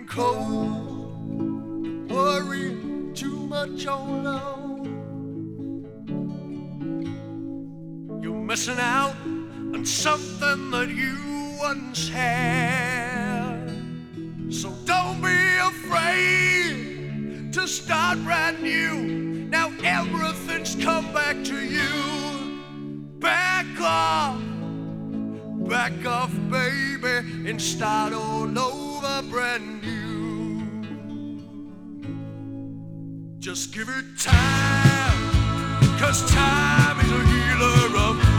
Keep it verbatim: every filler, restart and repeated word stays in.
cold, worrying too much on love. You're missing out on something that you once had. So don't be afraid to start brand new. Now everything's come back to you. Back off, back off, baby, and start all over brand new. Just give it time, 'cause time is a healer of